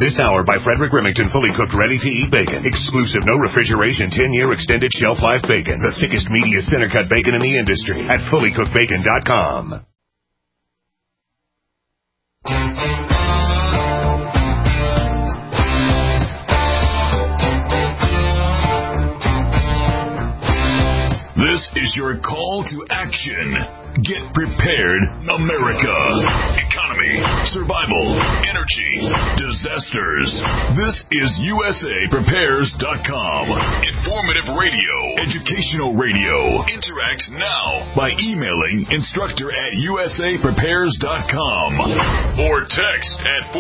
This hour by Frederick Remington, fully cooked, ready-to-eat bacon. Exclusive, no refrigeration, 10-year extended shelf life bacon. The thickest, meatiest center-cut bacon in the industry at fullycookedbacon.com. This is your call to action. Get prepared, America. Economy, survival, energy, disasters. This is USAPrepares.com. Informative radio, educational radio. Interact now by emailing instructor@USAPrepares.com or text at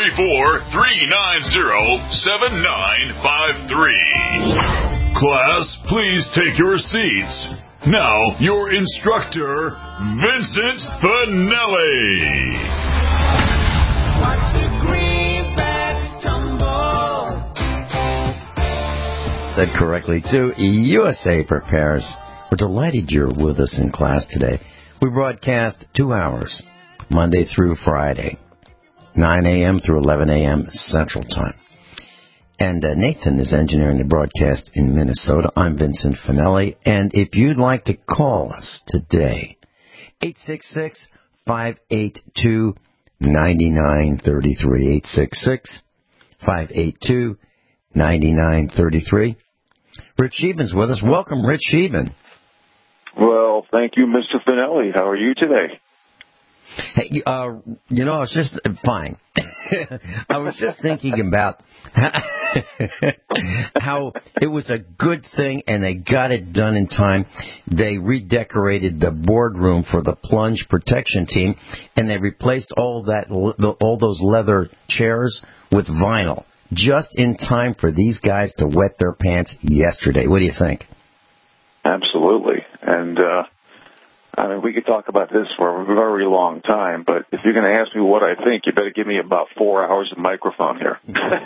434-390-7953. Class, please take your seats. Now, your instructor, Vincent Finelli. Watch the greenbacks tumble. Said correctly, too. USA Prepares. We're delighted you're with us in class today. We broadcast 2 hours, Monday through Friday, 9 a.m. through 11 a.m. Central Time. And Nathan is engineering the broadcast in Minnesota. I'm Vincent Finelli. And if you'd like to call us today, 866-582-9933. 866-582-9933. Rich Sheevan's with us. Welcome, Rich Sheevan. Well, thank you, Mr. Finelli. How are you today? Hey, I was just fine. I was just thinking about how it was a good thing, and they got it done in time. They redecorated the boardroom for the plunge protection team, and they replaced all those leather chairs with vinyl just in time for these guys to wet their pants yesterday. What do you think? Absolutely, and I mean, we could talk about this for a very long time, but if you're going to ask me what I think, you better give me about 4 hours of microphone here.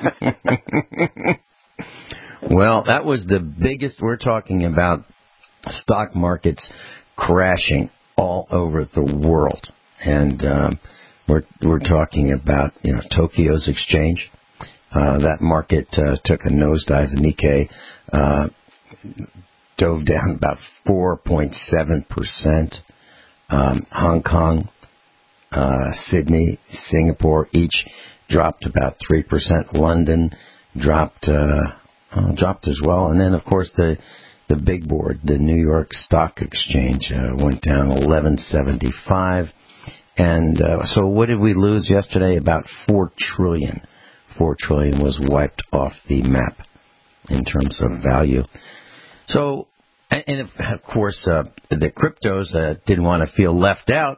Well, that was the biggest. We're talking about stock markets crashing all over the world, and we're talking about Tokyo's exchange. That market took a nosedive. The Nikkei dove down about 4.7%. Hong Kong, Sydney, Singapore each dropped about 3%. London dropped as well. And then, of course, the big board, the New York Stock Exchange, went down 11.75. And so what did we lose yesterday? About $4 trillion. $4 trillion was wiped off the map in terms of value. So, and of course, the cryptos didn't want to feel left out.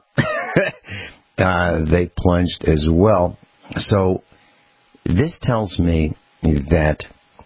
They plunged as well. So this tells me that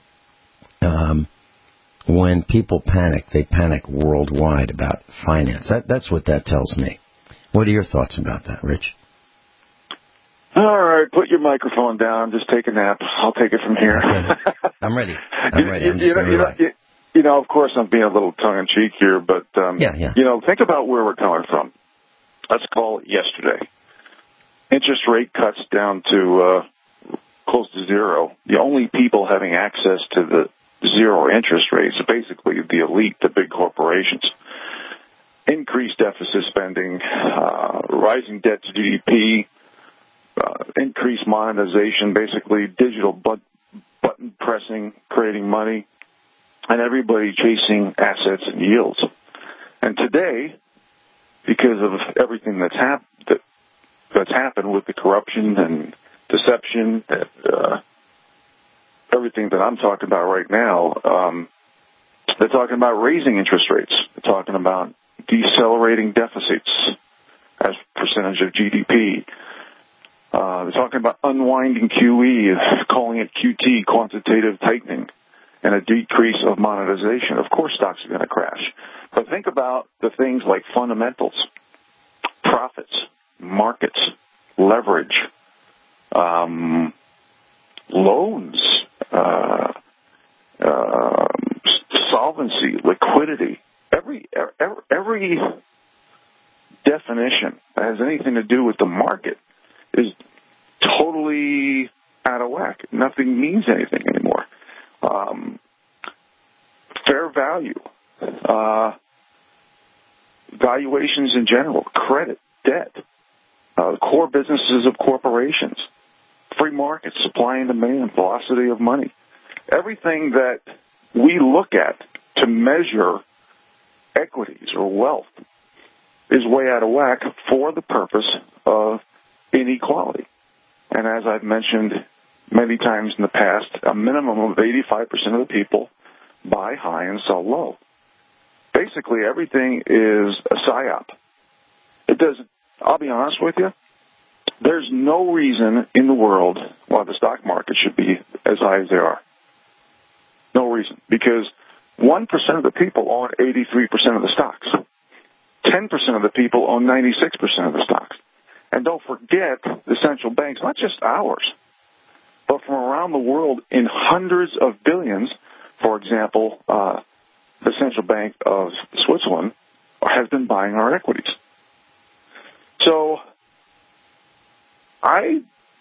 when people panic, they panic worldwide about finance. That's what that tells me. What are your thoughts about that, Rich? All right, put your microphone down. Just take a nap. I'll take it from here. Okay. I'm ready. I'm just of course, I'm being a little tongue-in-cheek here, but, think about where we're coming from. Let's call it yesterday. Interest rate cuts down to close to zero. The only people having access to the zero interest rates are basically the elite, the big corporations. Increased deficit spending, rising debt to GDP, increased monetization, basically digital button pressing, creating money, and everybody chasing assets and yields. And today, because of everything that's happened with the corruption and deception, and everything that I'm talking about right now, they're talking about raising interest rates. They're talking about decelerating deficits as percentage of GDP. They're talking about unwinding QE, calling it QT, quantitative tightening, and a decrease of monetization. Of course, stocks are going to crash. But think about the things like fundamentals, profits, markets, leverage, loans, solvency, liquidity. Every definition that has anything to do with the market is totally out of whack. Nothing means anything anymore. Fair value, valuations in general, credit, debt, core businesses of corporations, free markets, supply and demand, velocity of money. Everything that we look at to measure equities or wealth is way out of whack for the purpose of inequality. And as I've mentioned many times in the past, a minimum of 85% of the people buy high and sell low. Basically, everything is a psyop. It doesn't. I'll be honest with you. There's no reason in the world why the stock market should be as high as they are. No reason. Because 1% of the people own 83% of the stocks. 10% of the people own 96% of the stocks. And don't forget the central banks, not just ours, but from around the world in hundreds of billions. For example, the Central Bank of Switzerland has been buying our equities. So I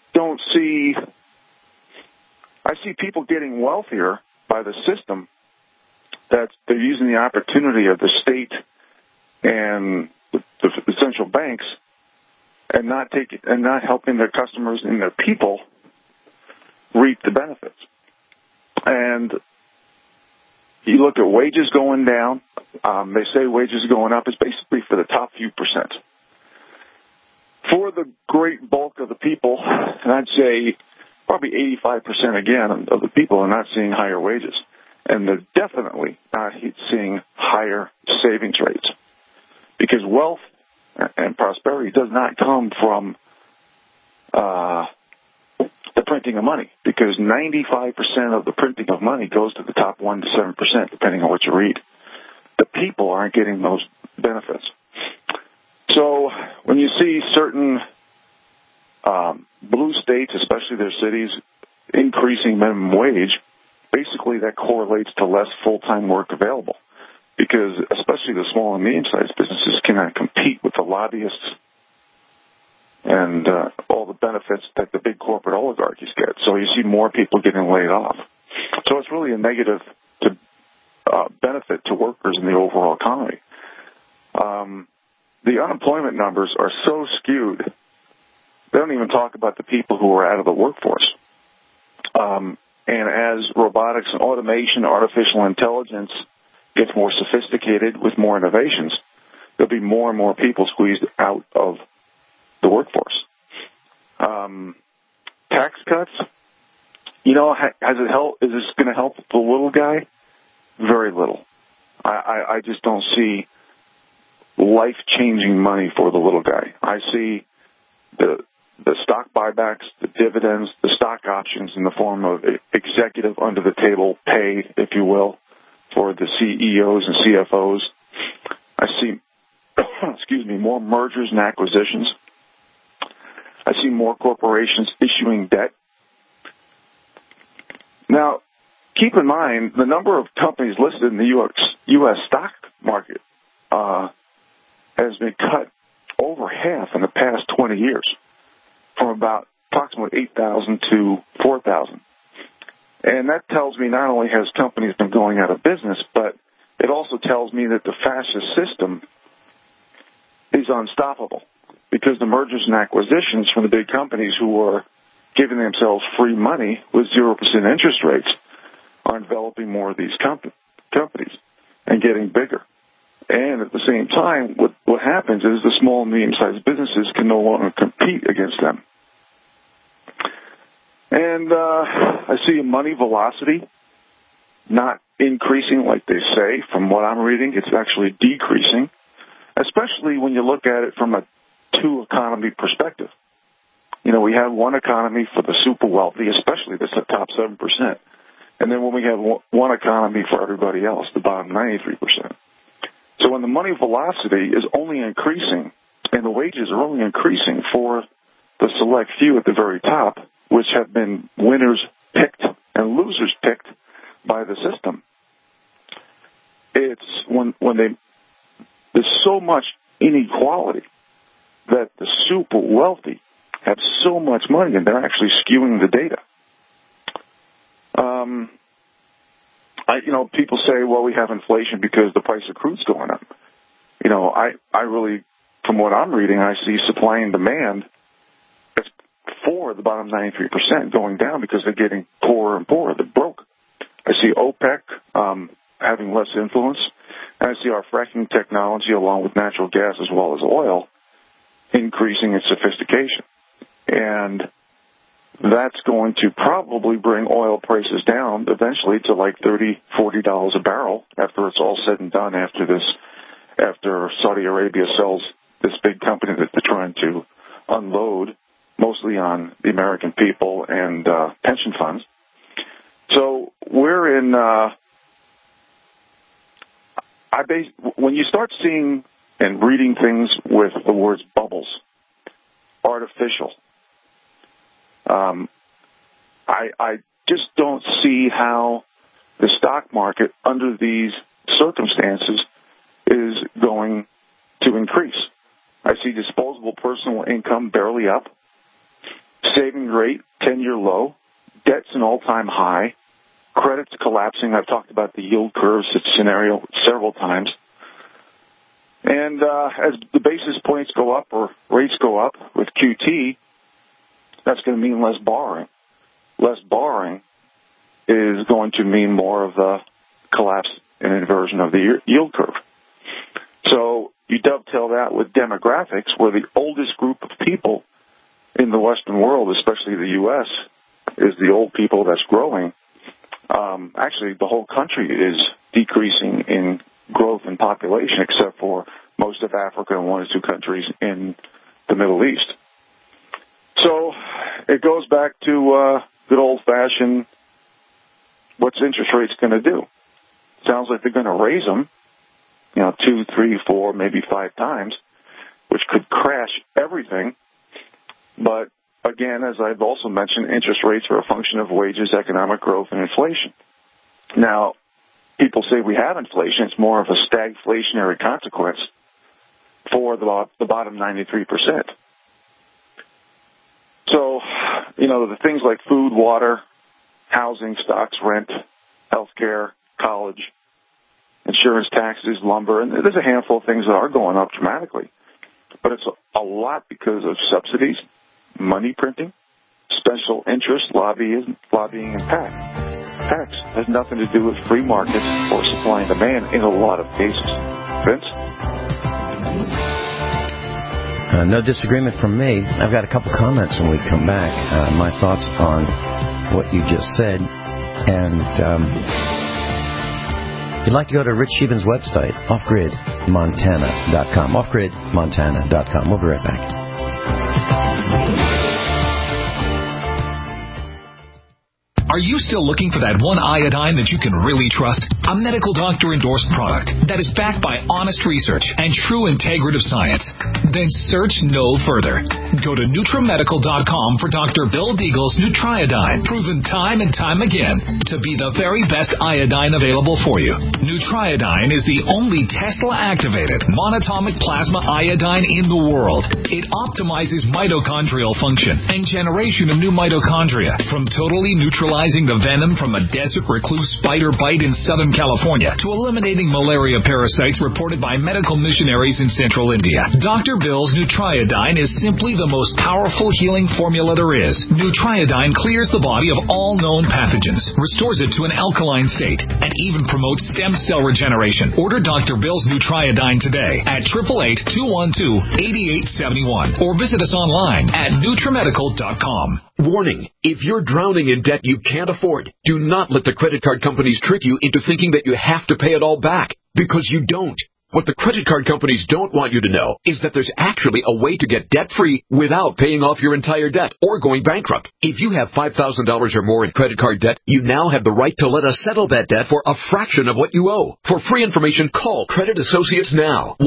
see people getting wealthier by the system that they're using the opportunity of the state and the central banks and not helping their customers and their people reap the benefits. And you look at wages going down. They say wages going up is basically for the top few percent. For the great bulk of the people, and I'd say probably 85% again of the people are not seeing higher wages. And they're definitely not seeing higher savings rates. Because wealth and prosperity does not come from the printing of money. Because 95% of the printing of money goes to the top 1% to 7%, depending on what you read. The people aren't getting those benefits. So when you see certain blue states, especially their cities, increasing minimum wage, basically that correlates to less full-time work available. Because especially the small and medium-sized businesses cannot compete with the lobbyists and all the benefits that the big corporate oligarchies get. So you see more people getting laid off. So it's really a negative benefit to workers in the overall economy. The unemployment numbers are so skewed, they don't even talk about the people who are out of the workforce. And as robotics and automation, artificial intelligence gets more sophisticated with more innovations, there'll be more and more people squeezed out of the workforce. Tax cuts, has it helped? Is this going to help the little guy? Very little. I just don't see life-changing money for the little guy. I see the stock buybacks, the dividends, the stock options in the form of executive under-the-table pay, if you will, for the CEOs and CFOs. I see, more mergers and acquisitions. I see more corporations issuing debt. Now, keep in mind, the number of companies listed in the U.S. stock market has been cut over half in the past 20 years, from about approximately 8,000 to 4,000. And that tells me not only has companies been going out of business, but it also tells me that the fascist system is unstoppable, because the mergers and acquisitions from the big companies who are giving themselves free money with 0% interest rates are enveloping more of these companies and getting bigger. And at the same time, what happens is the small and medium-sized businesses can no longer compete against them. And I see money velocity not increasing like they say. From what I'm reading, it's actually decreasing, especially when you look at it from a two-economy perspective. We have one economy for the super wealthy, especially the top 7%. And then when we have one economy for everybody else, the bottom 93%. So when the money velocity is only increasing and the wages are only increasing for the select few at the very top, which have been winners picked and losers picked by the system, it's when there's so much inequality that the super wealthy have so much money and they're actually skewing the data. people say, well, we have inflation because the price of crude's going up. I really, from what I'm reading, I see supply and demand for the bottom 93% going down because they're getting poorer and poorer. They're broke. I see OPEC having less influence, and I see our fracking technology, along with natural gas as well as oil, increasing its sophistication. And that's going to probably bring oil prices down eventually to like $30, $40 a barrel after it's all said and done, after Saudi Arabia sells this big company that they're trying to unload mostly on the American people and pension funds. So we're in, when you start seeing and reading things with the words bubbles, artificial, I just don't see how the stock market under these circumstances is going to increase. I see disposable personal income barely up, saving rate 10-year low, debt's an all-time high, credit's collapsing. I've talked about the yield curve scenario several times. And as the basis points go up or rates go up with QT, that's going to mean less borrowing. Less borrowing is going to mean more of the collapse and inversion of the yield curve. So you dovetail that with demographics, where the oldest group of people in the Western world, especially the U.S., is the old people that's growing. Actually, the whole country is decreasing in growth and population, except for most of Africa and one or two countries in the Middle East. So it goes back to good old-fashioned, what's interest rates going to do? Sounds like they're going to raise them, 2, 3, 4, maybe 5 times, which could crash everything. But again, as I've also mentioned, interest rates are a function of wages, economic growth, and inflation. Now, people say we have inflation. It's more of a stagflationary consequence for the bottom 93%. So, the things like food, water, housing, stocks, rent, healthcare, college, insurance, taxes, lumber, and there's a handful of things that are going up dramatically. But it's a lot because of subsidies, money printing, special interest, lobbying, and tax. Tax has nothing to do with free market or supply and demand in a lot of cases. Vince? No disagreement from me. I've got a couple comments when we come back. My thoughts on what you just said. And if you'd like to go to Rich Sheehan's website, offgridmontana.com. Offgridmontana.com. We'll be right back. Are you still looking for that one iodine that you can really trust? A medical doctor-endorsed product that is backed by honest research and true integrative science? Then search no further. Go to NutriMedical.com for Dr. Bill Deagle's Nutriodine, proven time and time again to be the very best iodine available for you. Nutriodine is the only Tesla-activated monatomic plasma iodine in the world. It optimizes mitochondrial function and generation of new mitochondria, from totally neutralizing the venom from a desert recluse spider bite in Southern California to eliminating malaria parasites reported by medical missionaries in central India. Dr. Bill's Nutriodine is simply the most powerful healing formula there is. Nutriodine clears the body of all known pathogens, restores it to an alkaline state, and even promotes stem cell regeneration. Order Dr. Bill's Nutriodine today at 888-212-8871 or visit us online at NutriMedical.com. Warning, if you're drowning in debt you can't afford, do not let the credit card companies trick you into thinking that you have to pay it all back, because you don't. What the credit card companies don't want you to know is that there's actually a way to get debt-free without paying off your entire debt or going bankrupt. If you have $5,000 or more in credit card debt, you now have the right to let us settle that debt for a fraction of what you owe. For free information, call Credit Associates now.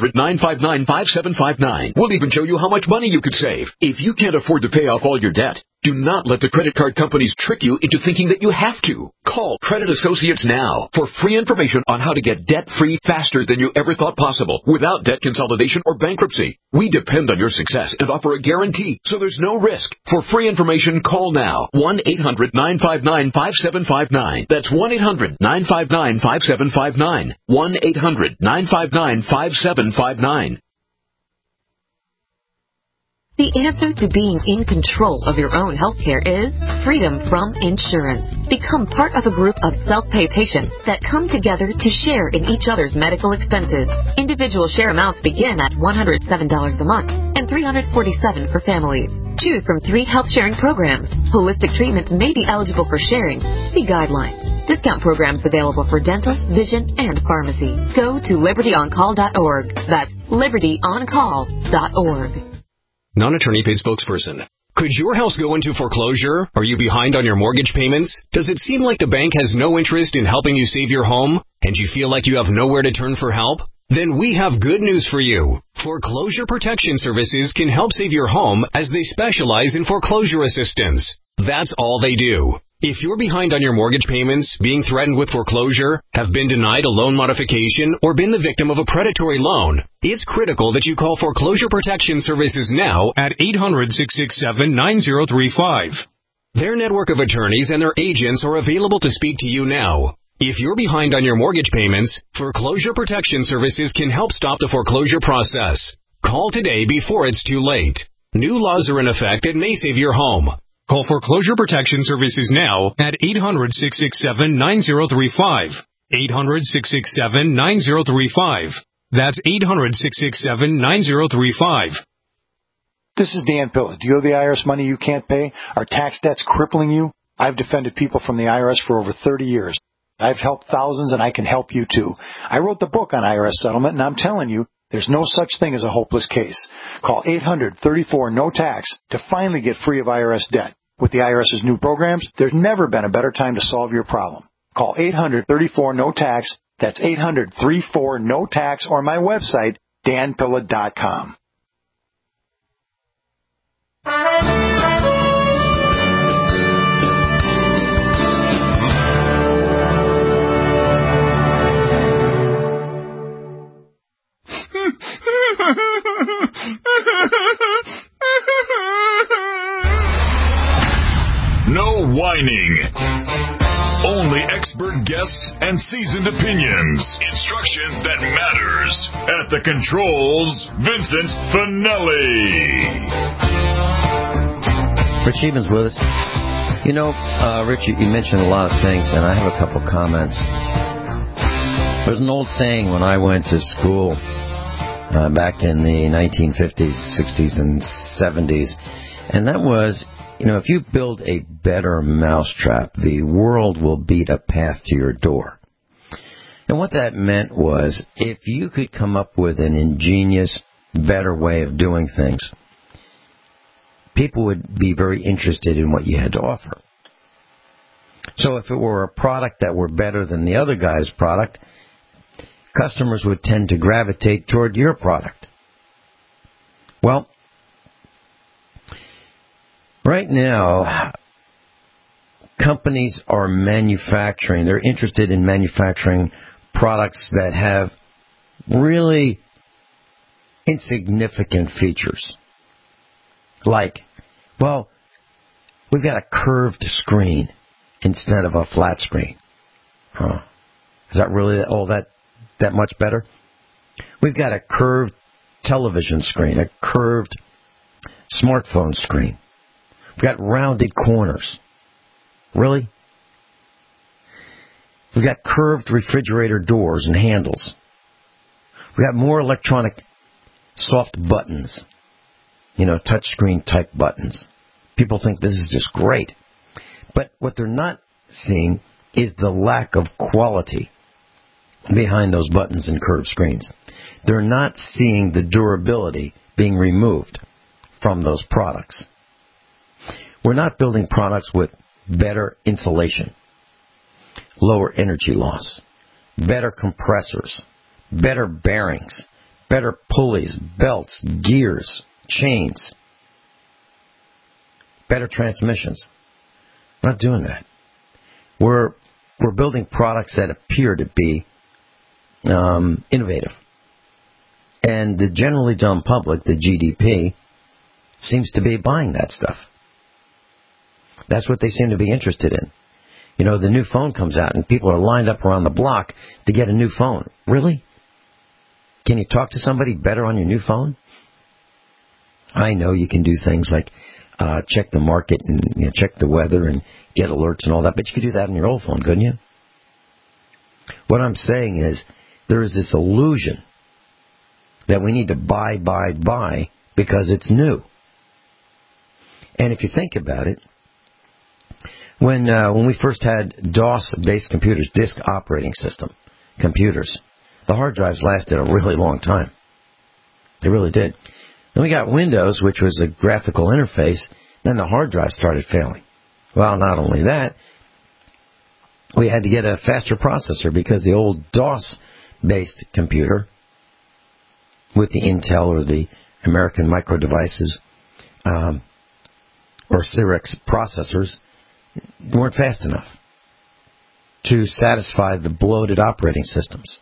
1-800-959-5759. We'll even show you how much money you could save. If you can't afford to pay off all your debt, Do not let the credit card companies trick you into thinking that you have to. Call Credit Associates now for free information on how to get debt-free faster than you ever thought possible without debt consolidation or bankruptcy. We depend on your success and offer a guarantee, so there's no risk. For free information, call now. 1-800-959-5759. That's 1-800-959-5759. 1-800-959-5759. The answer to being in control of your own healthcare is freedom from insurance. Become part of a group of self-pay patients that come together to share in each other's medical expenses. Individual share amounts begin at $107 a month and $347 for families. Choose from 3 health-sharing programs. Holistic treatments may be eligible for sharing. See guidelines. Discount programs available for dental, vision, and pharmacy. Go to libertyoncall.org. That's libertyoncall.org. Non-attorney paid spokesperson. Could your house go into foreclosure? Are you behind on your mortgage payments? Does it seem like the bank has no interest in helping you save your home? And you feel like you have nowhere to turn for help? Then we have good news for you. Foreclosure Protection Services can help save your home as they specialize in foreclosure assistance. That's all they do. If you're behind on your mortgage payments, being threatened with foreclosure, have been denied a loan modification, or been the victim of a predatory loan, it's critical that you call Foreclosure Protection Services now at 800-667-9035. Their network of attorneys and their agents are available to speak to you now. If you're behind on your mortgage payments, Foreclosure Protection Services can help stop the foreclosure process. Call today before it's too late. New laws are in effect that may save your home. Call Foreclosure Protection Services now at 800-667-9035. 800-667-9035. That's 800-667-9035. This is Dan Pilla. Do you owe the IRS money you can't pay? Are tax debts crippling you? I've defended people from the IRS for over 30 years. I've helped thousands, and I can help you too. I wrote the book on IRS settlement, and I'm telling you, there's no such thing as a hopeless case. Call 800-34-NO-TAX to finally get free of IRS debt. With the IRS's new programs, there's never been a better time to solve your problem. Call 800-34-NO-TAX. That's 800-34-NO-TAX, or my website, danpilla.com. No whining. Only expert guests and seasoned opinions. Instruction that matters. At the controls, Vincent Finelli. Rich Eben's with us. You know, Rich, you mentioned a lot of things, and I have a couple comments. There's an old saying when I went to school back in the 1950s, 60s, and 70s, and that was, you know, if you build a better mousetrap, the world will beat a path to your door. And what that meant was, if you could come up with an ingenious, better way of doing things, people would be very interested in what you had to offer. So if it were a product that were better than the other guy's product, customers would tend to gravitate toward your product. Well, right now, companies are manufacturing, they're interested in manufacturing products that have really insignificant features. Like, well, we've got a curved screen instead of a flat screen. Is that really all that much better? We've got a curved television screen, a curved smartphone screen. We've got rounded corners. Really? We've got curved refrigerator doors and handles. We've got more electronic soft buttons. You know, touchscreen type buttons. People think this is just great. But what they're not seeing is the lack of quality behind those buttons and curved screens. They're not seeing the durability being removed from those products. We're not building products with better insulation, lower energy loss, better compressors, better bearings, better pulleys, belts, gears, chains. better transmissions. We're not doing that. We're building products that appear to be innovative. And the generally dumb public, the GDP, seems to be buying that stuff. That's what they seem to be interested in. You know, the new phone comes out and people are lined up around the block to get a new phone. Really? Can you talk to somebody better on your new phone? I know you can do things like check the market and check the weather and get alerts and all that, but you could do that on your old phone, couldn't you? What I'm saying is there is this illusion that we need to buy because it's new. And if you think about it, when we first had DOS-based computers, disk operating system computers, the hard drives lasted a really long time. They really did. Then we got Windows, which was a graphical interface. Then the hard drive started failing. Well, not only that, we had to get a faster processor because the old DOS-based computer with the Intel or the American Micro Devices or Cyrix processors weren't fast enough to satisfy the bloated operating systems.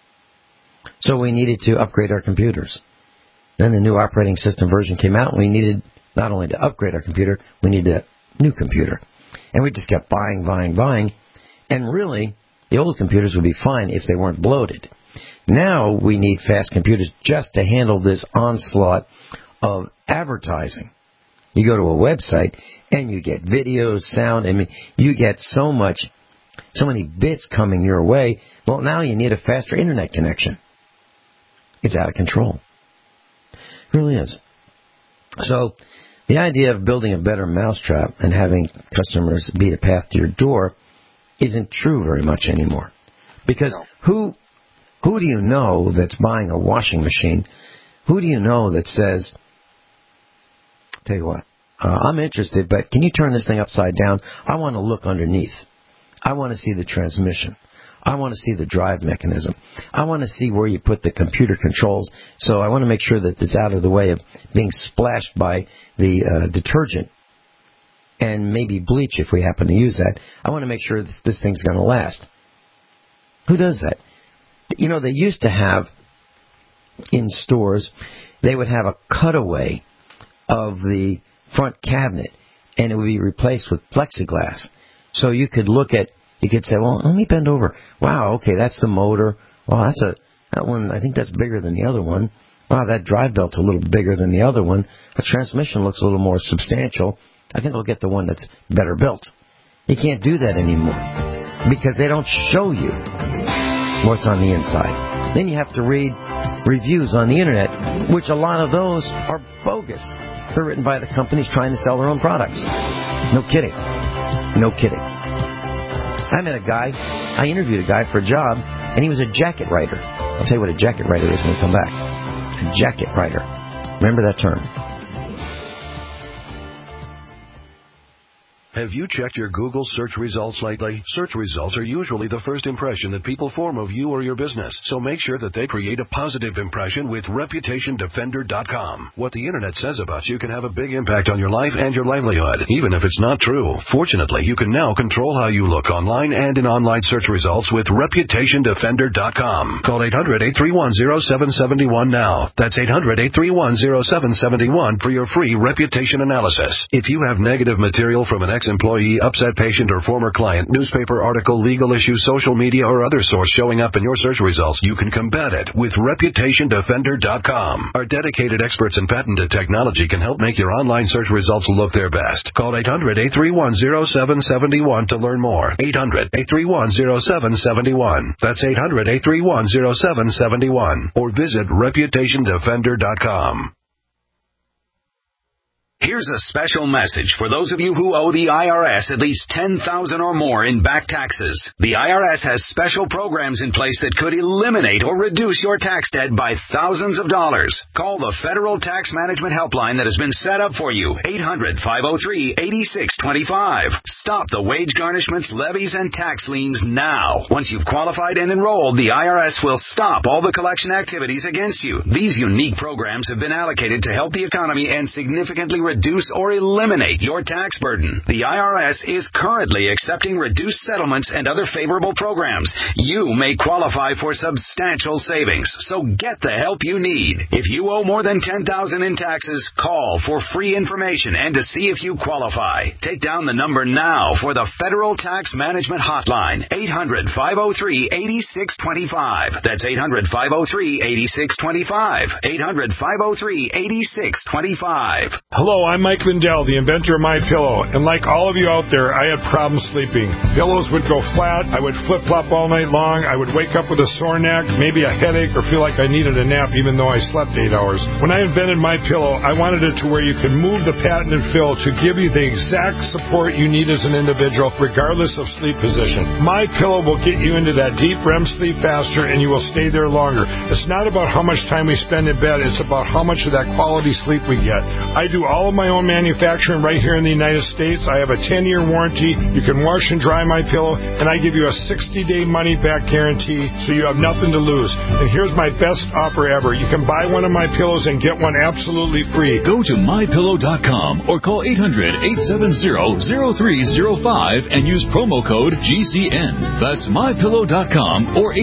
So we needed to upgrade our computers. Then the new operating system version came out, and we needed not only to upgrade our computer, we needed a new computer. And we just kept buying. And really, the old computers would be fine if they weren't bloated. Now we need fast computers just to handle this onslaught of advertising. You go to a website, and you get videos, sound. I mean, you get so many bits coming your way. Well, now you need a faster internet connection. It's out of control. It really is. So the idea of building a better mousetrap and having customers beat a path to your door isn't true very much anymore. Because who do you know that's buying a washing machine? Who do you know that says, tell you what, I'm interested, but can you turn this thing upside down? I want to look underneath. I want to see the transmission. I want to see the drive mechanism. I want to see where you put the computer controls. So I want to make sure that it's out of the way of being splashed by the detergent and maybe bleach if we happen to use that. I want to make sure this thing's going to last. Who does that? You know, they used to have in stores, they would have a cutaway of the front cabinet, and it would be replaced with plexiglass. So you could you could say, well, let me bend over. Wow, okay, that's the motor. Well, that one, I think that's bigger than the other one. Wow, that drive belt's a little bigger than the other one. The transmission looks a little more substantial. I think I'll get the one that's better built. You can't do that anymore because they don't show you what's on the inside. Then you have to read reviews on the internet, which a lot of those are bogus. They're written by the companies trying to sell their own products. No kidding. I interviewed a guy for a job, and he was a jacket writer. I'll tell you what a jacket writer is when we come back. A jacket writer. Remember that term. Have you checked your Google search results lately? Search results are usually the first impression that people form of you or your business, so make sure that they create a positive impression with ReputationDefender.com. What the internet says about you can have a big impact on your life and your livelihood, even if it's not true. Fortunately, you can now control how you look online and in online search results with ReputationDefender.com. Call 800-831-0771 now. That's 800-831-0771 for your free reputation analysis. If you have negative material from an employee, upset patient, or former client, newspaper article, legal issue, social media, or other source showing up in your search results, you can combat it with ReputationDefender.com. Our dedicated experts in patented technology can help make your online search results look their best. Call 800-831-0771 to learn more. 800-831-0771. That's 800-831-0771. Or visit ReputationDefender.com. Here's a special message for those of you who owe the IRS at least $10,000 or more in back taxes. The IRS has special programs in place that could eliminate or reduce your tax debt by thousands of dollars. Call the Federal Tax Management Helpline that has been set up for you, 800-503-8625. Stop the wage garnishments, levies, and tax liens now. Once you've qualified and enrolled, the IRS will stop all the collection activities against you. These unique programs have been allocated to help the economy and significantly reduce reduce or eliminate your tax burden. The IRS is currently accepting reduced settlements and other favorable programs. You may qualify for substantial savings, so get the help you need. If you owe more than $10,000 in taxes, call for free information and to see if you qualify. Take down the number now for the Federal Tax Management Hotline, 800-503-8625. That's 800-503-8625. 800-503-8625. Hello, I'm Mike Lindell, the inventor of MyPillow, and like all of you out there, I had problems sleeping. Pillows would go flat, I would flip-flop all night long, I would wake up with a sore neck, maybe a headache, or feel like I needed a nap even though I slept 8 hours. When I invented MyPillow, I wanted it to where you can move the patented fill to give you the exact support you need as an individual, regardless of sleep position. MyPillow will get you into that deep REM sleep faster, and you will stay there longer. It's not about how much time we spend in bed, it's about how much of that quality sleep we get. I do all of my own manufacturing right here in the United States. I have a 10-year warranty. You can wash and dry MyPillow, and I give you a 60-day money-back guarantee, so you have nothing to lose. And here's my best offer ever. You can buy one of my pillows and get one absolutely free. Go to MyPillow.com or call 800-870-0305 and use promo code GCN. That's MyPillow.com or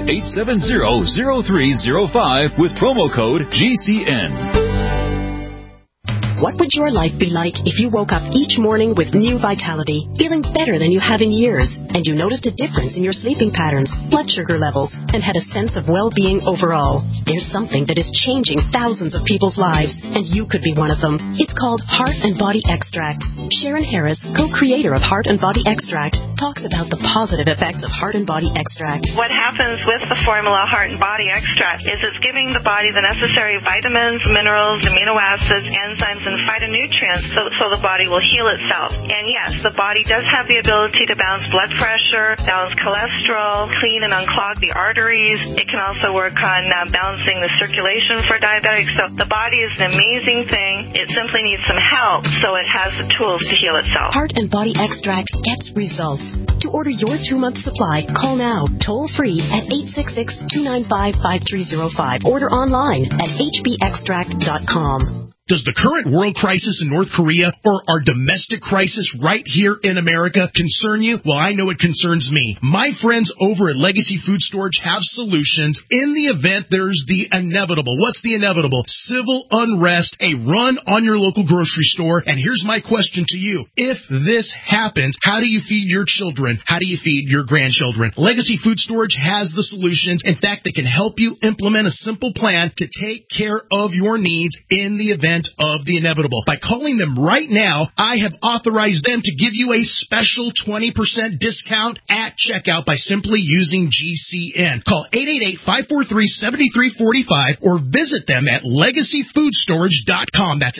800-870-0305 with promo code GCN. What would your life be like if you woke up each morning with new vitality, feeling better than you have in years, and you noticed a difference in your sleeping patterns, blood sugar levels, and had a sense of well-being overall? There's something that is changing thousands of people's lives, and you could be one of them. It's called Heart and Body Extract. Sharon Harris, co-creator of Heart and Body Extract, talks about the positive effects of Heart and Body Extract. What happens with the formula Heart and Body Extract is it's giving the body the necessary vitamins, minerals, amino acids, enzymes, and phytonutrients so the body will heal itself. And yes, the body does have the ability to balance blood pressure, balance cholesterol, clean and unclog the arteries. It can also work on balancing the circulation for diabetics. So the body is an amazing thing. It simply needs some help so it has the tools to heal itself. Heart and Body Extract gets results. To order your 2-month supply, call now, toll free at 866-295-5305. Order online at hbextract.com. Does the current world crisis in North Korea or our domestic crisis right here in America concern you? Well, I know it concerns me. My friends over at Legacy Food Storage have solutions in the event there's the inevitable. What's the inevitable? Civil unrest, a run on your local grocery store. And here's my question to you. If this happens, how do you feed your children? How do you feed your grandchildren? Legacy Food Storage has the solutions. In fact, they can help you implement a simple plan to take care of your needs in the event of the inevitable. By calling them right now, I have authorized them to give you a special 20% discount at checkout by simply using GCN. Call 888-543-7345 or visit them at legacyfoodstorage.com. That's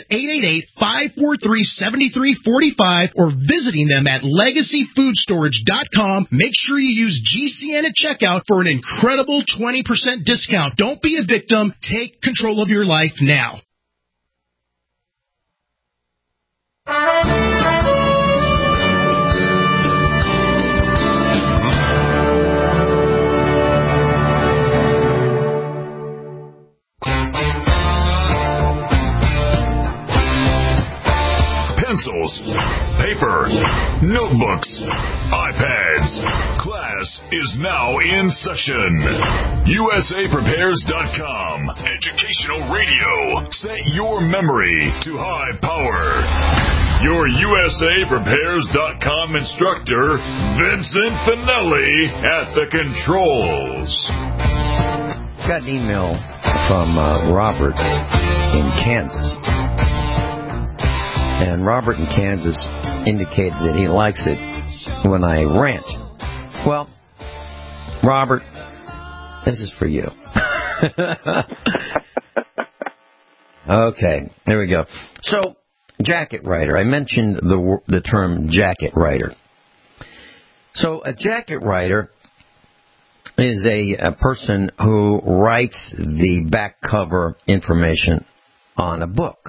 888-543-7345 or visiting them at legacyfoodstorage.com. Make sure you use GCN at checkout for an incredible 20% discount. Don't be a victim. Take control of your life now. Pencils, paper, notebooks, iPads. Class is now in session. USAPrepares.com. Educational radio. Set your memory to high power. Your USAPrepares.com instructor, Vincent Finelli, at the controls. Got an email from Robert in Kansas. And Robert in Kansas indicated that he likes it when I rant. Well, Robert, this is for you. Okay, there we go. So, jacket writer. I mentioned the term jacket writer. So, a jacket writer is a person who writes the back cover information on a book.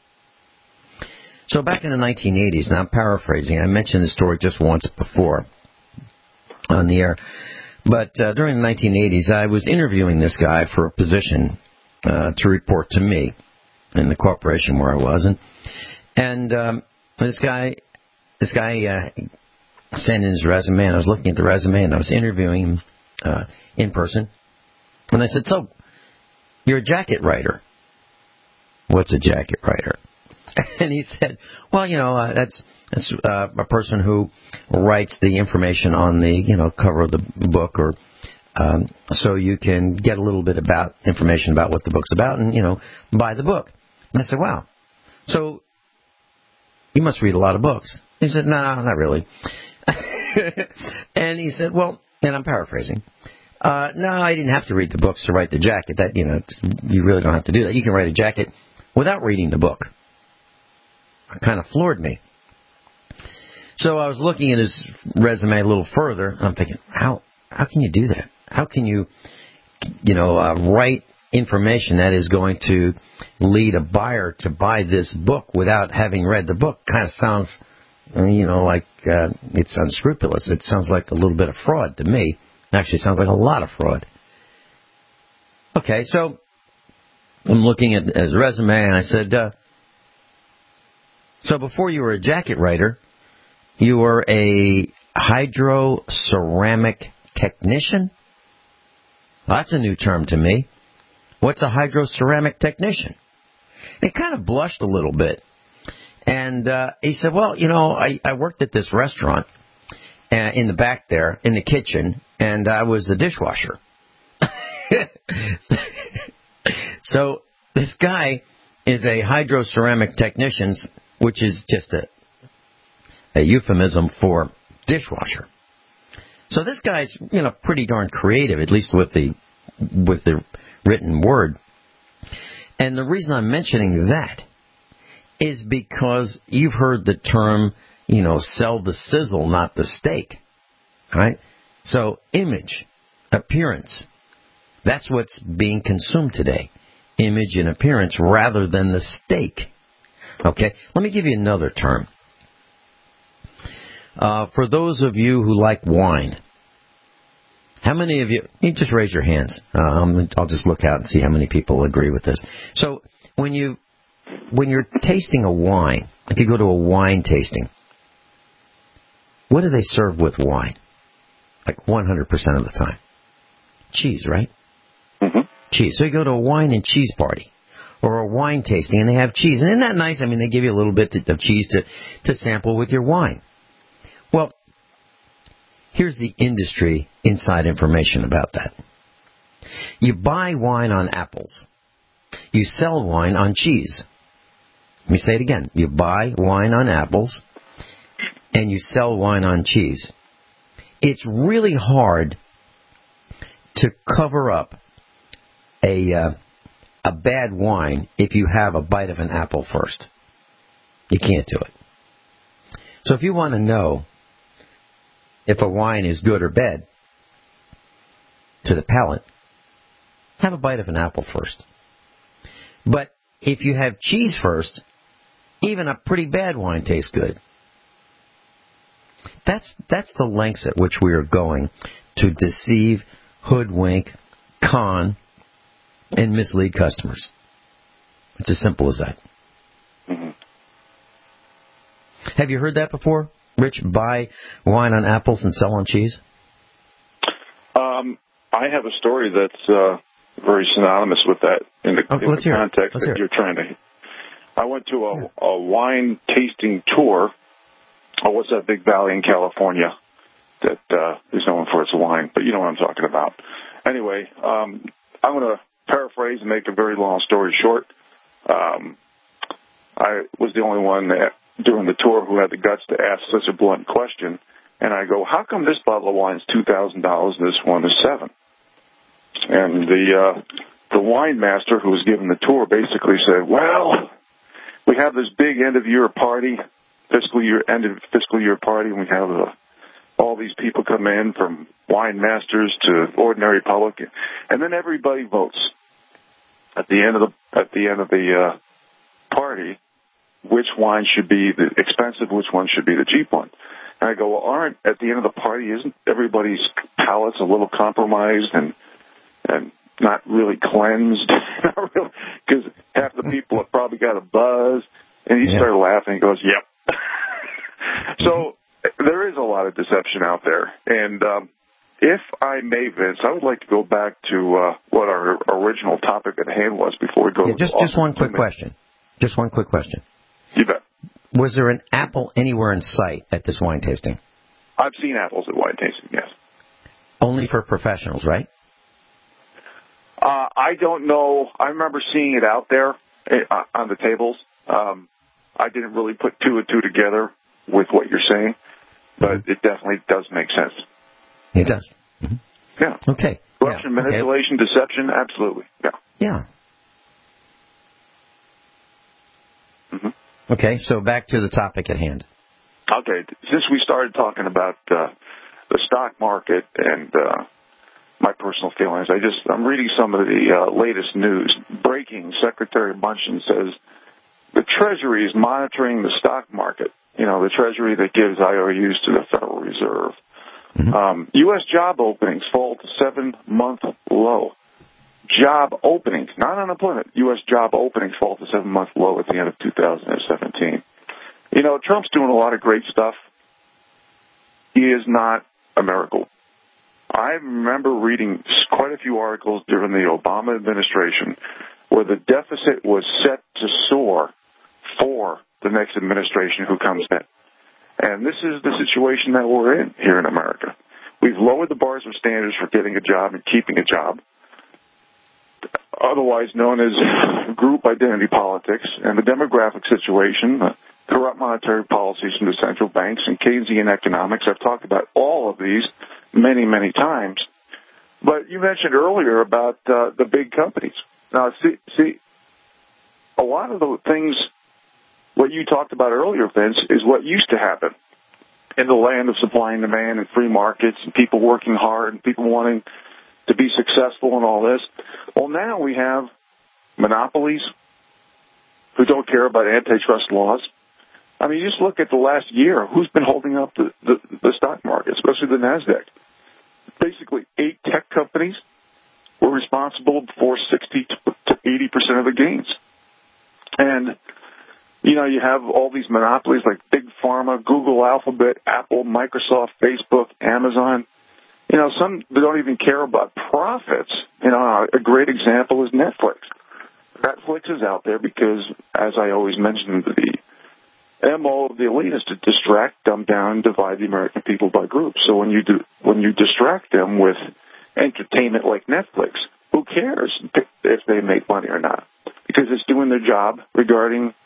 So back in the 1980s, now I'm paraphrasing, I mentioned the story just once before on the air, but during the 1980s, I was interviewing this guy for a position to report to me in the corporation where I was, And this guy sent in his resume, and I was looking at the resume, and I was interviewing him in person. And I said, so, you're a jacket writer. What's a jacket writer? And he said, well, that's a person who writes the information on the, cover of the book, or so you can get a little bit about information about what the book's about and, buy the book. And I said, wow. So you must read a lot of books. He said, no, not really. And he said, well, and I'm paraphrasing, no, I didn't have to read the books to write the jacket. That, you really don't have to do that. You can write a jacket without reading the book. It kind of floored me. So I was looking at his resume a little further, and I'm thinking, how can you do that? How can you, write information that is going to lead a buyer to buy this book without having read the book? Kind of sounds, like it's unscrupulous. It sounds like a little bit of fraud to me. Actually, it sounds like a lot of fraud. Okay, so I'm looking at his resume, and I said, so before you were a jacket writer, you were a hydroceramic technician? Well, that's a new term to me. What's a hydroceramic technician? He kind of blushed a little bit. And he said, well, I worked at this restaurant in the back there, in the kitchen, and I was a dishwasher. So this guy is a hydroceramic technician, which is just a euphemism for dishwasher. So this guy's, pretty darn creative, at least with the written word. And the reason I'm mentioning that is because you've heard the term, sell the sizzle, not the steak. All right? So image, appearance, that's what's being consumed today. Image and appearance rather than the steak. Okay? Let me give you another term. For those of you who like wine, how many of you just raise your hands. I'll just look out and see how many people agree with this. So when you're tasting a wine, if you go to a wine tasting, what do they serve with wine? Like 100% of the time. Cheese, right? Mm-hmm. Cheese. So you go to a wine and cheese party or a wine tasting and they have cheese. And isn't that nice? I mean, they give you a little bit of cheese to sample with your wine. Well, here's the industry inside information about that. You buy wine on apples. You sell wine on cheese. Let me say it again. You buy wine on apples and you sell wine on cheese. It's really hard to cover up a bad wine if you have a bite of an apple first. You can't do it. So if you want to know if a wine is good or bad to the palate, have a bite of an apple first. But if you have cheese first, even a pretty bad wine tastes good. That's the lengths at which we are going to deceive, hoodwink, con, and mislead customers. It's as simple as that. Mm-hmm. Have you heard that before, Rich? Buy wine on apples and sell on cheese? I have a story that's very synonymous with that in the context that you're trying to. I went to a wine tasting tour. What's that big valley in California that is known for its wine? But you know what I'm talking about. Anyway, I'm going to paraphrase and make a very long story short. I was the only one during the tour who had the guts to ask such a blunt question. And I go, how come this bottle of wine is $2,000 and this one is $7,000? And the wine master who was giving the tour basically said, well, we have this big end of year party, end of fiscal year party, and we have all these people come in from wine masters to ordinary public, and then everybody votes at the end of the party which wine should be the expensive, which one should be the cheap one. And I go, well, at the end of the party, isn't everybody's palates a little compromised and not really cleansed? Because half the people have probably got a buzz, And he started laughing and goes, yep. So there is a lot of deception out there. And if I may, Vince, I would like to go back to what our original topic at hand was before we go to just one quick question. Just one quick question. You bet. Was there an apple anywhere in sight at this wine tasting? I've seen apples at wine tasting, yes. Only for professionals, right? I don't know. I remember seeing it out there on the tables. I didn't really put two and two together with what you're saying, but it definitely does make sense. It does. Mm-hmm. Yeah. Okay. Corruption, manipulation, deception, absolutely. Yeah. Yeah. Mm-hmm. Okay, so back to the topic at hand. Okay, since we started talking about the stock market and my personal feelings, I'm reading some of the latest news. Breaking, Secretary Mnuchin says the Treasury is monitoring the stock market. You know, the Treasury that gives IOUs to the Federal Reserve. Mm-hmm. U.S. job openings fall to 7-month low. Job openings, not unemployment. U.S. job openings fall to 7-month low at the end of 2017. You know, Trump's doing a lot of great stuff. He is not a miracle. I remember reading quite a few articles during the Obama administration where the deficit was set to soar for the next administration who comes in. And this is the situation that we're in here in America. We've lowered the bars of standards for getting a job and keeping a job, otherwise known as group identity politics, and the demographic situation, corrupt monetary policies from the central banks, and Keynesian economics. I've talked about all of these many, many times. But you mentioned earlier about the big companies. Now, see, a lot of the things, what you talked about earlier, Vince, is what used to happen in the land of supply and demand and free markets and people working hard and people wanting to be successful and all this. Well, now we have monopolies who don't care about antitrust laws. I mean, you just look at the last year. Who's been holding up the stock market, especially the NASDAQ? Basically, 8 tech companies were responsible for 60 to 80% of the gains. And, you know, you have all these monopolies like Big Pharma, Google, Alphabet, Apple, Microsoft, Facebook, Amazon. You know, some they don't even care about profits. You know, a great example is Netflix. Netflix is out there because, as I always mention, the MO of the elite is to distract, dumb down, and divide the American people by groups. So when you distract them with entertainment like Netflix, who cares if they make money or not? Because it's doing their job regarding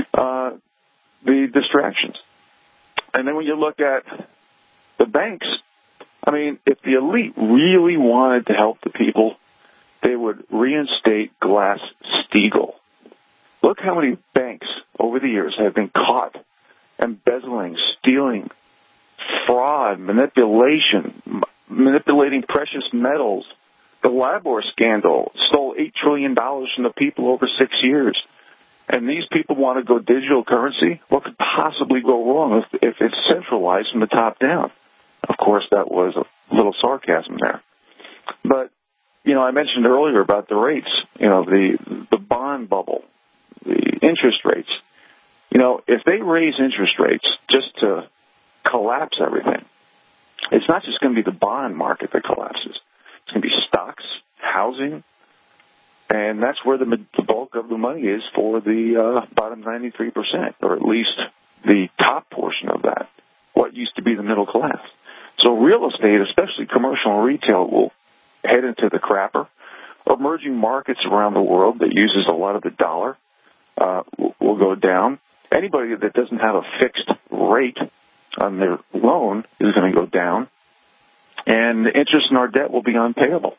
the distractions. And then when you look at the banks, I mean, if the elite really wanted to help the people, they would reinstate Glass-Steagall. Look how many banks over the years have been caught embezzling, stealing, fraud, manipulation, manipulating precious metals. The Labor scandal stole $8 trillion from the people over 6 years. And these people want to go digital currency? What could possibly go wrong if it's centralized from the top down? Of course, that was a little sarcasm there. But, you know, I mentioned earlier about the rates, you know, the bond bubble, the interest rates. You know, if they raise interest rates just to collapse everything, it's not just going to be the bond market that collapses. It's going to be stocks, housing, and that's where the bulk of the money is for the bottom 93%, or at least the top portion of that, what used to be the middle class. So real estate, especially commercial and retail, will head into the crapper. Emerging markets around the world that uses a lot of the dollar will go down. Anybody that doesn't have a fixed rate on their loan is going to go down. And the interest in our debt will be unpayable.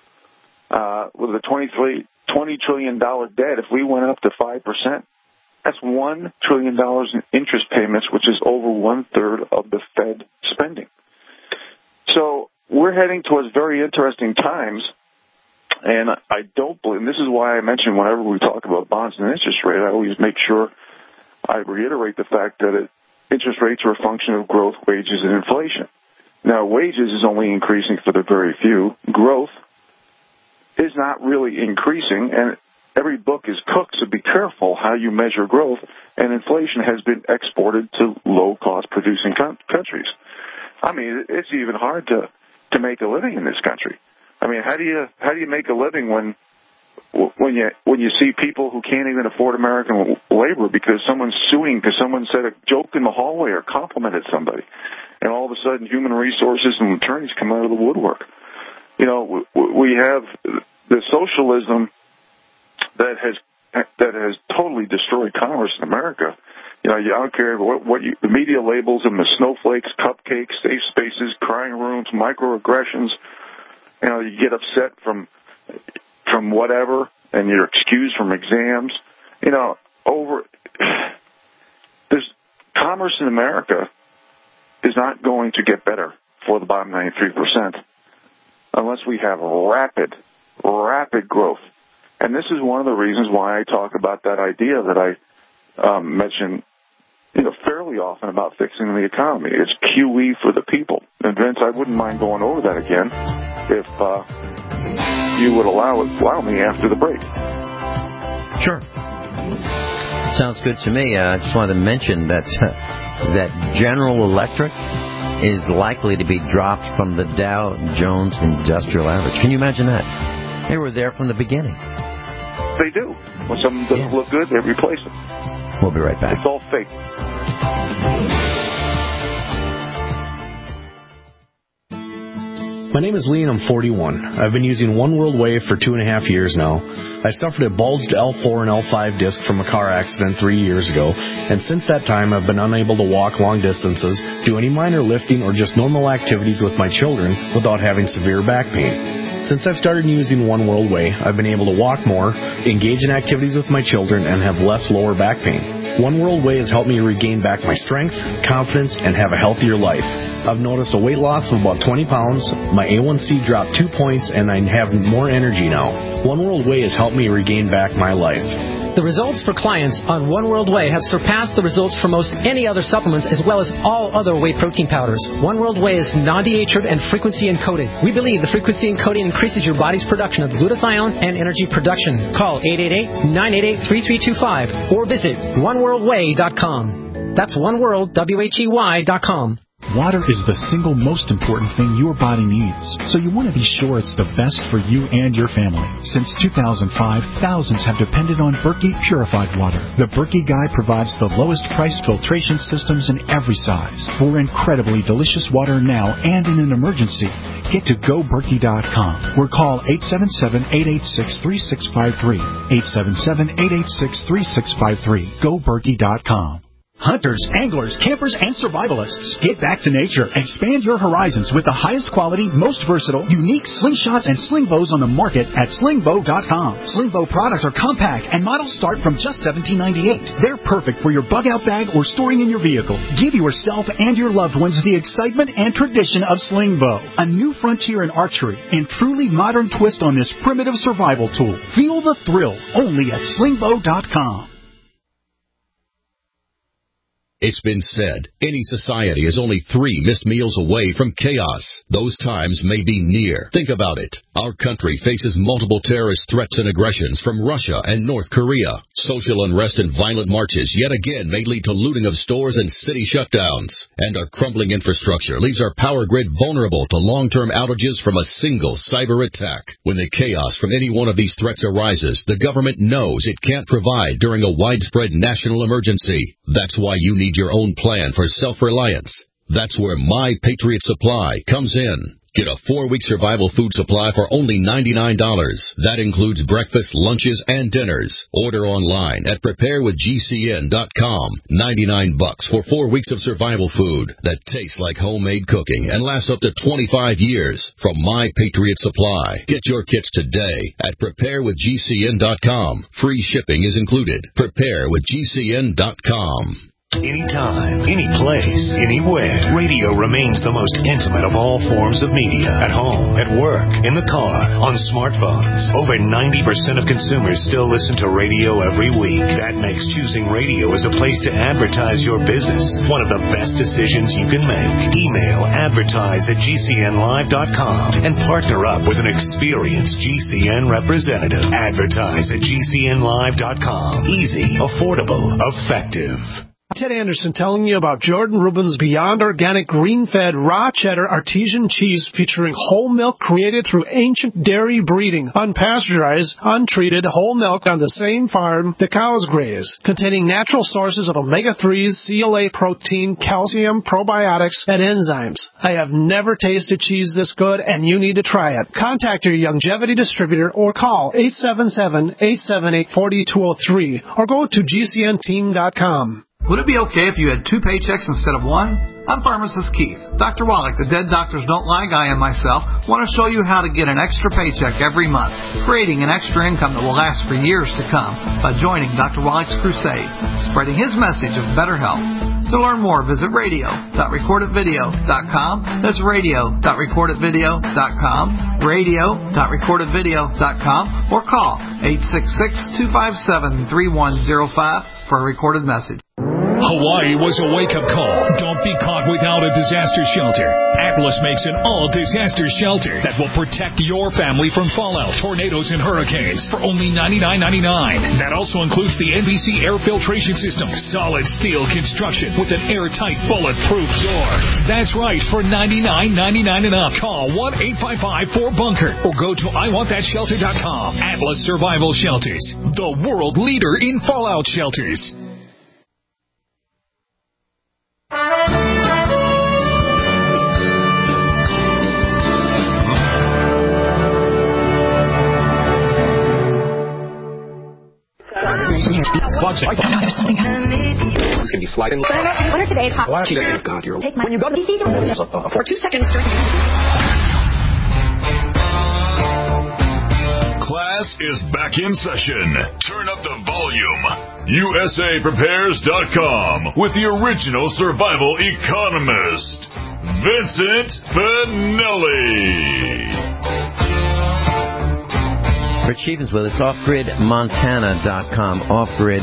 With a $20 trillion debt, if we went up to 5%, that's $1 trillion in interest payments, which is over 1/3 of the Fed spending. So we're heading towards very interesting times, and I don't believe, and this is why I mention whenever we talk about bonds and interest rate, I always make sure I reiterate the fact that interest rates are a function of growth, wages, and inflation. Now, wages is only increasing for the very few. Growth is not really increasing, and every book is cooked, so be careful how you measure growth. And inflation has been exported to low-cost producing countries. I mean, it's even hard to make a living in this country. I mean, how do you make a living when you see people who can't even afford American labor because someone's suing because someone said a joke in the hallway or complimented somebody, and all of a sudden human resources and attorneys come out of the woodwork. You know, we have the socialism that has totally destroyed commerce in America. You know, I don't care what the media labels them as snowflakes, cupcakes, safe spaces, crying rooms, microaggressions. You know, you get upset from whatever, and you're excused from exams. You know, there's commerce in America is not going to get better for the bottom 93% unless we have rapid growth. And this is one of the reasons why I talk about that idea that I mention, you know, fairly often about fixing the economy. It's QE for the people. And Vince, I wouldn't mind going over that again if you would allow me after the break. Sure. Sounds good to me. I just wanted to mention that General Electric is likely to be dropped from the Dow Jones Industrial Average. Can you imagine that? They were there from the beginning. They do. When something doesn't look good, they replace it. We'll be right back. It's all fake. My name is Lee and I'm 41. I've been using One World Wave for 2.5 years now. I suffered a bulged L4 and L5 disc from a car accident 3 years ago, and since that time I've been unable to walk long distances, do any minor lifting or just normal activities with my children without having severe back pain. Since I've started using One World Way, I've been able to walk more, engage in activities with my children, and have less lower back pain. One World Way has helped me regain back my strength, confidence, and have a healthier life. I've noticed a weight loss of about 20 pounds, my A1C dropped 2 points, and I have more energy now. One World Way has helped me regain back my life. The results for clients on One World Whey have surpassed the results for most any other supplements as well as all other whey protein powders. One World Whey is non-denatured and frequency encoded. We believe the frequency encoding increases your body's production of glutathione and energy production. Call 888-988-3325 or visit oneworldwhey.com. That's oneworldwhey.com. Water is the single most important thing your body needs, so you want to be sure it's the best for you and your family. Since 2005, thousands have depended on Berkey Purified Water. The Berkey Guy provides the lowest priced filtration systems in every size. For incredibly delicious water now and in an emergency, get to GoBerkey.com or call 877-886-3653. 877-886-3653. GoBerkey.com. Hunters, anglers, campers, and survivalists. Get back to nature. Expand your horizons with the highest quality, most versatile, unique slingshots and sling bows on the market at slingbow.com. Sling bow products are compact and models start from just $17.98. They're perfect for your bug out bag or storing in your vehicle. Give yourself and your loved ones the excitement and tradition of sling bow. A new frontier in archery and truly modern twist on this primitive survival tool. Feel the thrill only at slingbow.com. It's been said, any society is only 3 missed meals away from chaos. Those times may be near. Think about it. Our country faces multiple terrorist threats and aggressions from Russia and North Korea. Social unrest and violent marches yet again may lead to looting of stores and city shutdowns. And our crumbling infrastructure leaves our power grid vulnerable to long-term outages from a single cyber attack. When the chaos from any one of these threats arises, the government knows it can't provide during a widespread national emergency. That's why you need your own plan for self-reliance. That's where My Patriot Supply comes in. Get a 4-week survival food supply for only $99. That includes breakfast, lunches, and dinners. Order online at preparewithgcn.com. $99 for 4 weeks of survival food that tastes like homemade cooking and lasts up to 25 years. From My Patriot Supply. Get your kits today at preparewithgcn.com. Free shipping is included. Preparewithgcn.com. Anytime, any place, anywhere, radio remains the most intimate of all forms of media. At home, at work, in the car, on smartphones. Over 90% of consumers still listen to radio every week. That makes choosing radio as a place to advertise your business one of the best decisions you can make. Email advertise@gcnlive.com and partner up with an experienced GCN representative. Advertise at gcnlive.com. Easy, affordable, effective. Ted Anderson telling you about Jordan Rubin's Beyond Organic Green-Fed Raw Cheddar Artesian Cheese featuring whole milk created through ancient dairy breeding, unpasteurized, untreated whole milk on the same farm the cows graze, containing natural sources of omega-3s, CLA protein, calcium, probiotics, and enzymes. I have never tasted cheese this good, and you need to try it. Contact your Youngevity distributor or call 877-878-4203 or go to gcnteam.com. Would it be okay if you had 2 paychecks instead of 1? I'm Pharmacist Keith. Dr. Wallach, the Dead Doctors Don't Lie guy, and myself want to show you how to get an extra paycheck every month, creating an extra income that will last for years to come by joining Dr. Wallach's crusade, spreading his message of better health. To learn more, visit radio.recordedvideo.com. That's radio.recordedvideo.com, radio.recordedvideo.com, or call 866-257-3105 for a recorded message. Hawaii was a wake-up call. Don't be caught without a disaster shelter. Atlas makes an all-disaster shelter that will protect your family from fallout, tornadoes, and hurricanes for only $99.99. That also includes the NBC air filtration system, solid steel construction with an airtight, bulletproof door. That's right, for $99.99 and up. Call 1-855-4BUNKER or go to IWantThatShelter.com. Atlas Survival Shelters, the world leader in fallout shelters. It's going to be sliding. What are today's hot? God, you're take my when you go to the DC for 2 seconds. Class is back in session. Turn up the volume. USAPrepares.com with the original survival economist, Vincent Finelli. Rich Stevens with us, offgridmontana.com, offgrid,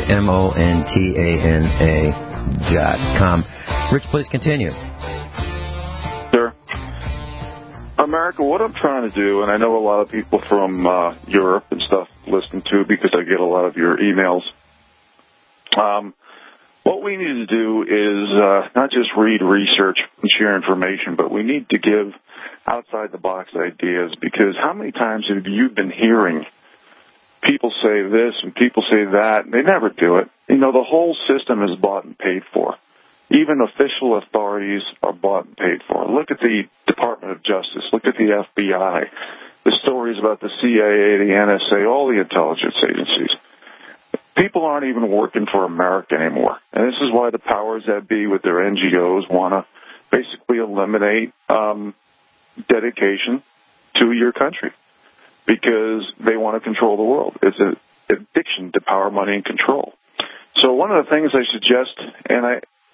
MONTANA.com. Rich, please continue. Sure. America, what I'm trying to do, and I know a lot of people from Europe and stuff listen to because I get a lot of your emails. What we need to do is not just read research and share information, but we need to give outside-the-box ideas, because how many times have you been hearing people say this and people say that, and they never do it? You know, the whole system is bought and paid for. Even official authorities are bought and paid for. Look at the Department of Justice. Look at the FBI. The stories about the CIA, the NSA, all the intelligence agencies. People aren't even working for America anymore. And this is why the powers that be with their NGOs want to basically eliminate dedication to your country, because they want to control the world. It's an addiction to power, money, and control. So one of the things I suggest, and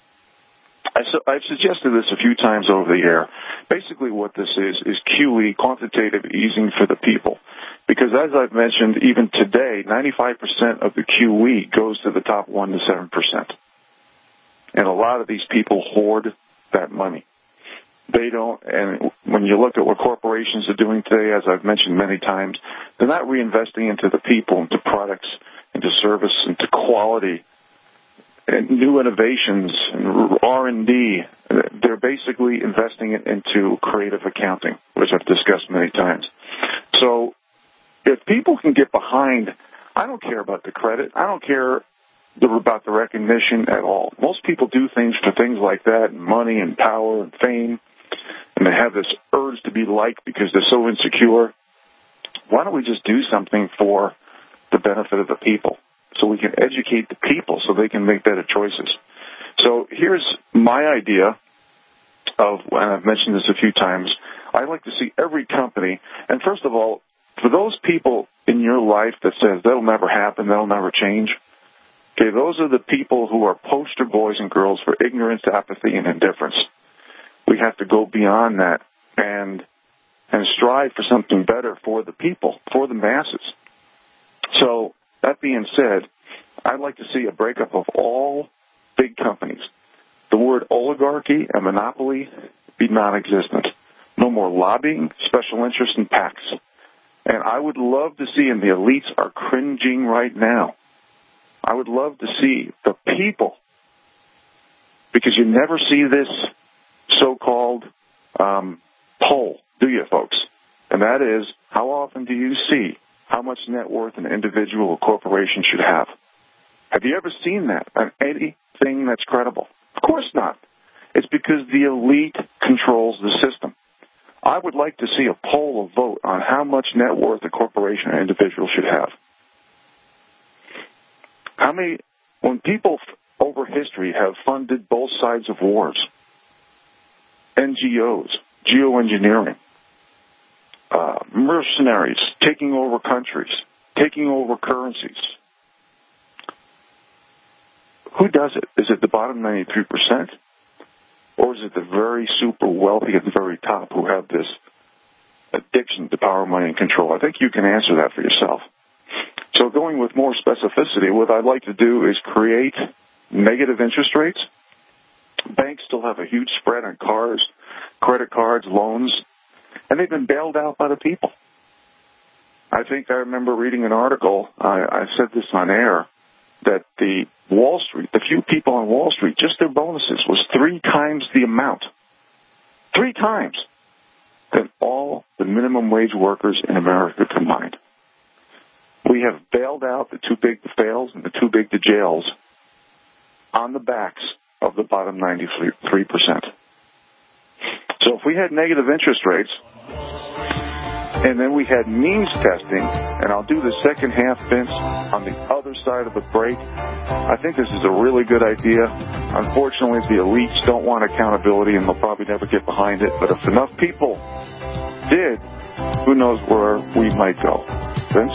I've suggested this a few times over the air, basically what this is QE, quantitative easing for the people. Because as I've mentioned, even today, 95% of the QE goes to the top 1 to 7%. And a lot of these people hoard that money. They don't, and when you look at what corporations are doing today, as I've mentioned many times, they're not reinvesting into the people, into products, into service, into quality, and new innovations, and R&D. They're basically investing it into creative accounting, which I've discussed many times. So if people can get behind, I don't care about the credit. I don't care about the recognition at all. Most people do things for things like that, and money and power and fame, and they have this urge to be liked because they're so insecure. Why don't we just do something for the benefit of the people, so we can educate the people so they can make better choices? So here's my idea of, and I've mentioned this a few times, I'd like to see every company, and first of all, for those people in your life that says that'll never happen, that'll never change, Okay, those are the people who are poster boys and girls for ignorance, apathy, and indifference. We have to go beyond that and strive for something better for the people, for the masses. So, that being said, I'd like to see a breakup of all big companies. The word oligarchy and monopoly be non-existent. No more lobbying, special interests, and PACs. And I would love to see, and the elites are cringing right now, I would love to see the people, because you never see this so-called poll, do you, folks? And that is, how often do you see how much net worth an individual or corporation should have? Have you ever seen that on anything that's credible? Of course not. It's because the elite controls the system. I would like to see a poll, a vote on how much net worth a corporation or individual should have. When people over history have funded both sides of wars, NGOs, geoengineering, mercenaries, taking over countries, taking over currencies, who does it? Is it the bottom 93%? Or is it the very super wealthy at the very top who have this addiction to power, money, and control? I think you can answer that for yourself. So going with more specificity, what I'd like to do is create negative interest rates. Banks still have a huge spread on cars, credit cards, loans, and they've been bailed out by the people. I think I remember reading an article, I said this on air, that the Wall Street, the few people on Wall Street, just their bonuses was 3 times the amount. 3 times than all the minimum wage workers in America combined. We have bailed out the too big to fails and the too big to jails on the backs of the bottom 93%. So if we had negative interest rates, and then we had means testing, and I'll do the second half, Vince, on the other side of the break. I think this is a really good idea. Unfortunately, the elites don't want accountability, and they'll probably never get behind it. But if enough people did, who knows where we might go. Vince?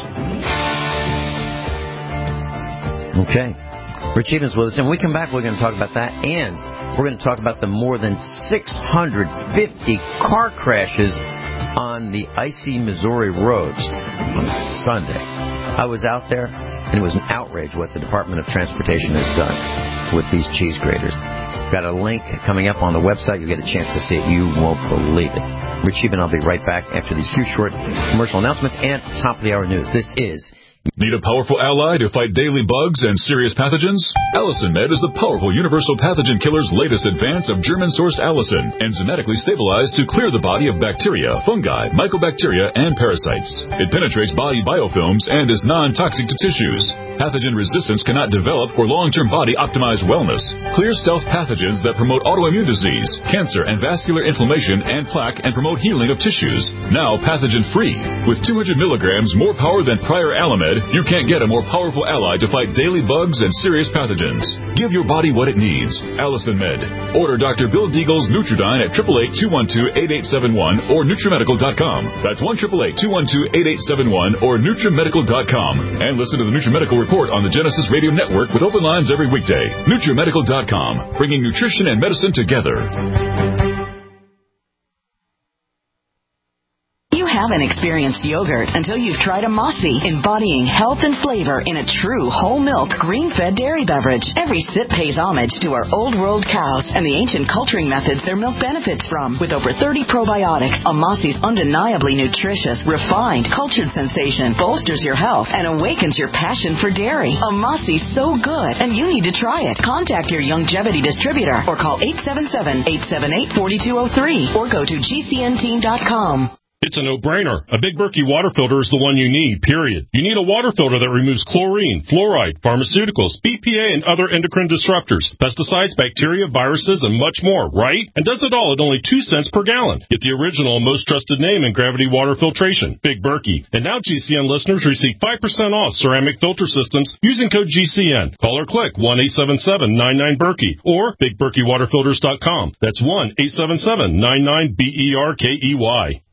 Okay. Rich Evans with us, and when we come back, we're going to talk about that, and we're going to talk about the more than 650 car crashes on the icy Missouri roads on Sunday. I was out there, and it was an outrage what the Department of Transportation has done with these cheese graters. Got a link coming up on the website. You'll get a chance to see it. You won't believe it. Rich Eben, I'll be right back after these few short commercial announcements and top of the hour news. This is... Need a powerful ally to fight daily bugs and serious pathogens? Allicin Med is the powerful universal pathogen killer's latest advance of German-sourced allicin, enzymatically stabilized to clear the body of bacteria, fungi, mycobacteria, and parasites. It penetrates body biofilms and is non-toxic to tissues. Pathogen resistance cannot develop for long-term body-optimized wellness. Clear stealth pathogens that promote autoimmune disease, cancer, and vascular inflammation and plaque and promote healing of tissues. Now pathogen-free. With 200 milligrams more power than prior Alamed, you can't get a more powerful ally to fight daily bugs and serious pathogens. Give your body what it needs. Allicin Med. Order Dr. Bill Deagle's Nutridyne at 888-212-8871 or NutriMedical.com. That's 1-888-212-8871 or NutriMedical.com. And listen to the NutriMedical Report on the Genesis Radio Network with open lines every weekday. NutriMedical.com. Bringing nutrition and medicine together. Haven't experienced yogurt until you've tried a Mossy, embodying health and flavor in a true whole milk, grain-fed dairy beverage. Every sip pays homage to our old world cows and the ancient culturing methods their milk benefits from. With over 30 probiotics, a Mossy's undeniably nutritious, refined, cultured sensation bolsters your health and awakens your passion for dairy. A Mossy's so good, and you need to try it. Contact your Youngevity distributor or call 877-878-4203 or go to gcnteam.com. It's a no-brainer. A Big Berkey water filter is the one you need, period. You need a water filter that removes chlorine, fluoride, pharmaceuticals, BPA, and other endocrine disruptors, pesticides, bacteria, viruses, and much more, right? And does it all at only 2 cents per gallon. Get the original and most trusted name in gravity water filtration, Big Berkey. And now GCN listeners receive 5% off ceramic filter systems using code GCN. Call or click 1-877-99-BERKEY or BigBerkeyWaterFilters.com. That's 1-877-99-BERKEY.